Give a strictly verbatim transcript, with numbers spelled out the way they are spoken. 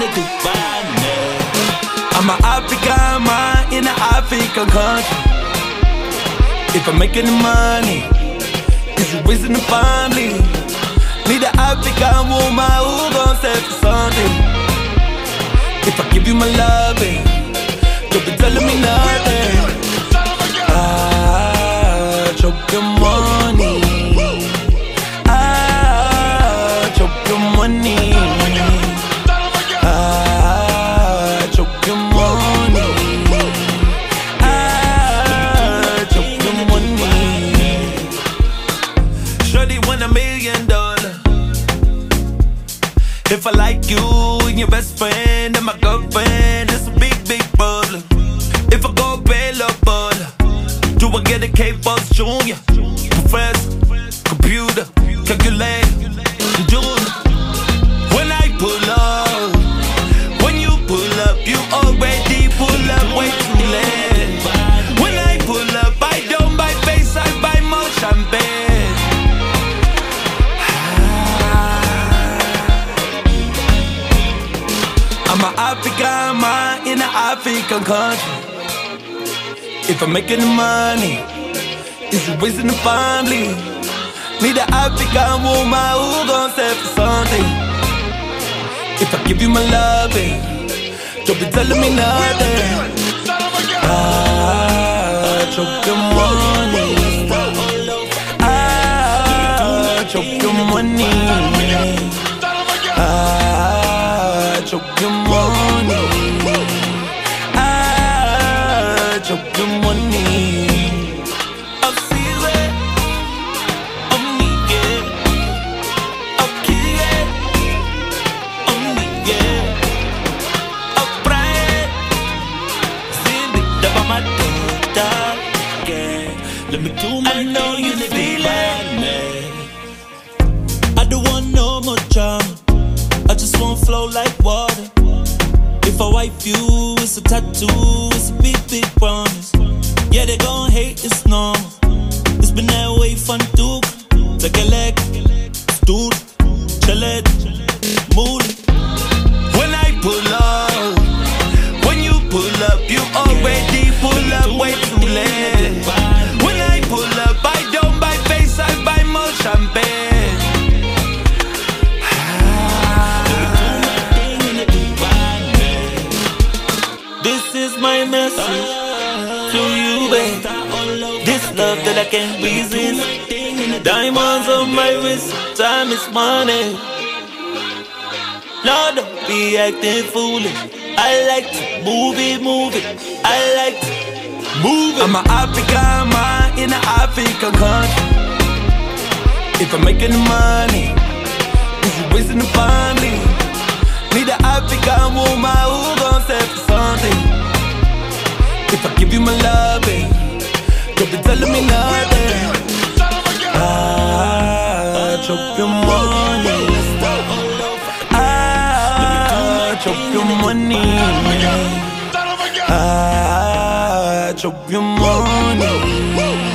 the Dubai. I'm an African man in an African country. If I'm making the money, is it raising the family? Need an African woman who gon' stay for something. If I give you my loving, don't be telling me nothing. Ah, choke your money. Ah, choke your money. Ah, choke your money. Ah, choke your money. Shorty want a million dollars. If I like you and your best friend and my girlfriend, it's a big, big problem. If I go pay love baller, do I get a K-Boss Junior? Professor, computer, calculator, doing it. When I pull up, when you pull up, you already pull up way too late. When I pull up, I don't buy face, I buy more champagne. I'm an African man in an African country. If I'm making the money, is it raising the family? Need an African woman who gon' stay for something. If I give you my loving, don't be telling me nothing. Ah, choke your money. Ah, choke your money. Ah, choke your money. Ah, choke your money. I'm seasoned, I'm naked, I'm killing, I'm naked, I'm bright. Send it up on my daughter, yeah. Let me do my I know you feel it. I don't want no more drama. I just wanna flow like water. If I wipe you, it's a tattoo, it's a big, big promise. Yeah, they gon' hate, it's normal. It's been that way from Duke. Take a leg, dude, chill it, move it. When I pull up, when you pull up, you already pull up way too late. When I pull up, I don't buy face, I buy more champagne. This is my message to you, babe. This love that I can't resist. Diamonds on my wrist, time is money. No, don't be acting foolish. I like to move it, move it. I like to move it. I'm an African man in an African country. If I'm making the money, is it raising the family? Need an African woman who gon' stay for something. If I give you my loving, don't be telling me nothing. Ah, choke your money. Ah, choke your money. Ah, choke your money.